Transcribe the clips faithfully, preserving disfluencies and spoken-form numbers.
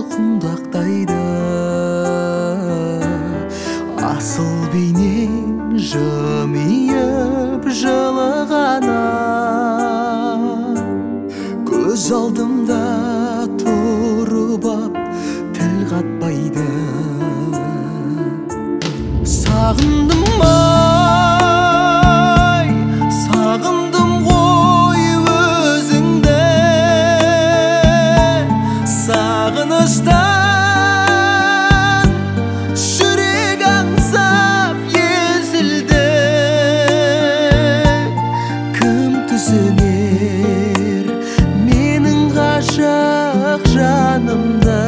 құндақтайды, асыл бейнең жымиып жылығана, көз алдымда тұрып ап тіл қатпайды. Сағындым ай, сағындым ғой өзіңді, сағыныштан жүрек аңсап езілді. Кім түсінер менің ғашық жанымды,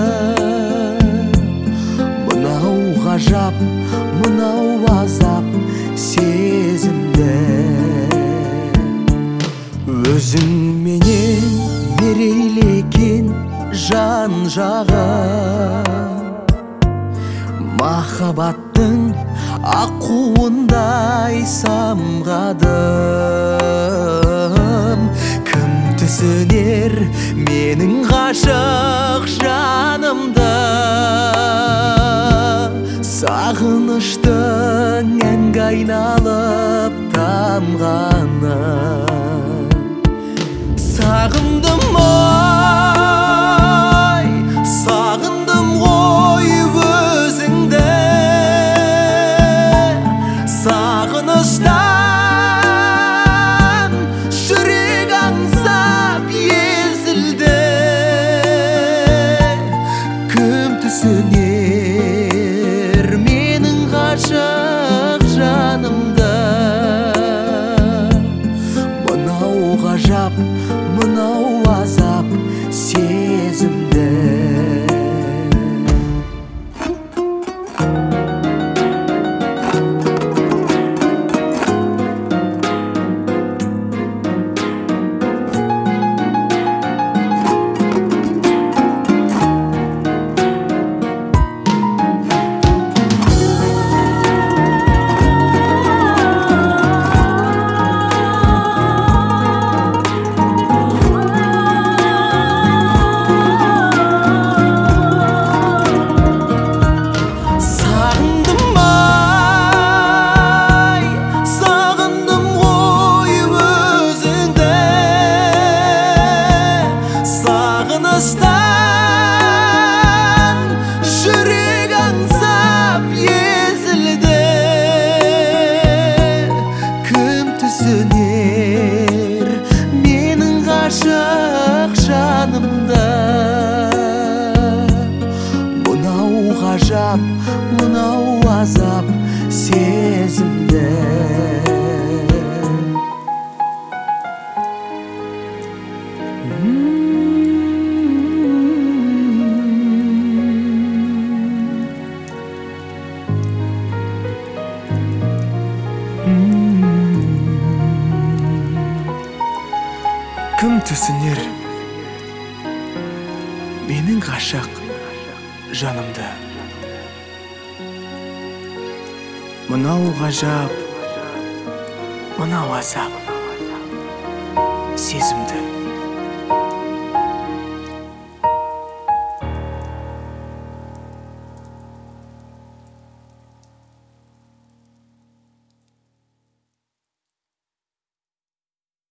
мынау ғажап, мынау азап сезімді. Өзің менен мерейлеген жан жағым, махаббаттың аққуындай самғадым. Кім түсінер менің ғашық жанымды, сағыныштың әнге айналып тамғаны. Сағындым ой, сағындым ғой өзіңді, сағыныштан жүрек аңсап езілді. Кім түсінер менің ғашық жанымды, мынау ғажап, мынау азап сезімді. Сағыныштан жүрек аңсап езілді. Кім түсінер менің ғашық жанымды, мынау ғажап, мынау азап сезімді. Кім түсінер менің ғашық жанымды, мынау ғажап, мынау азап сезімді.